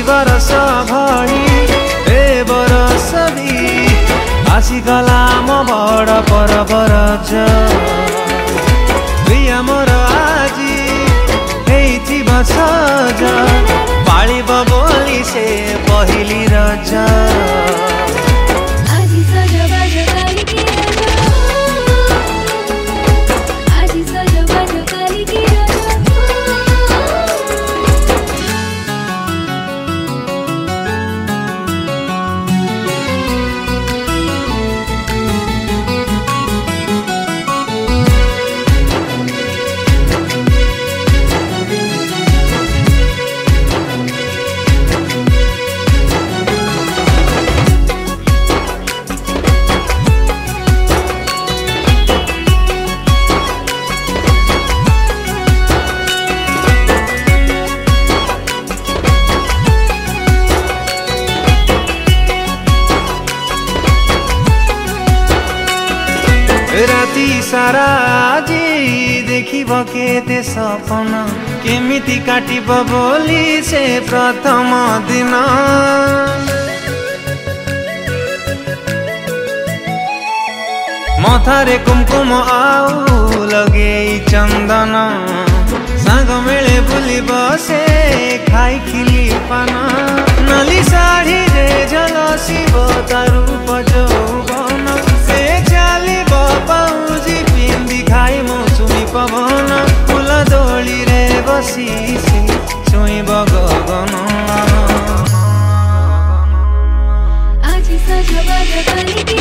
बरस भई ए बरस भी आसीगला म बड़ परब रज प्रिया मोर आजी हेइथिब सज पालिब बोली से पहिली रज राति सारा आजी देखिब केते सपन केमिति काटिब बोली से प्रथम दिन मथारे कुमकुम आउ लगे चंदन सांग मेले बुली बसे खाई खिली पान नली साड़ी रे झलसिब तारू पजौवन से चालिब पाउजी पिंदी खाई मौसुमी पवन फूल दोली रे बसी से छुईब गगन आज सजबा जगाली की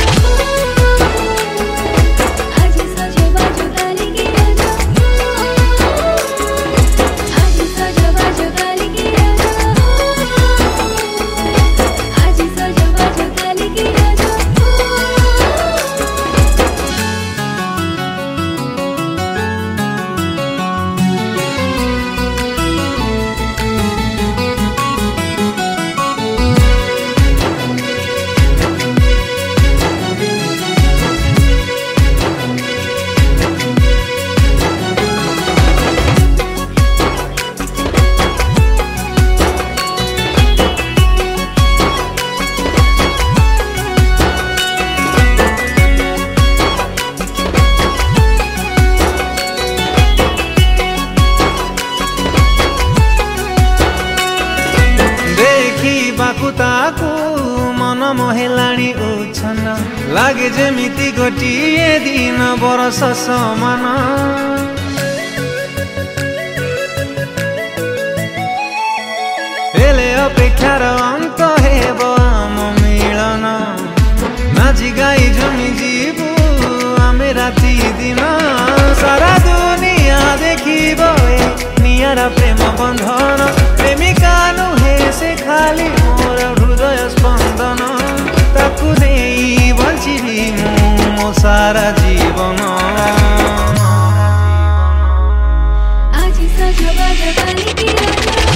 ताकू मन मोहेलाणी उछन लागे जेमिति गोटिए दिन बरस समान हेले अपेक्षार अंत हेब आम मिलन नाची गाई जमी जीवु आमे राति दिन सारा दुनिया देखिब नियारा प्रेम बंधन प्रेमिका नुहे से खाली मोर हृदय स्पंदन ताकू देई बंचिबी मो सारा जीवन आज सजबा जगाली की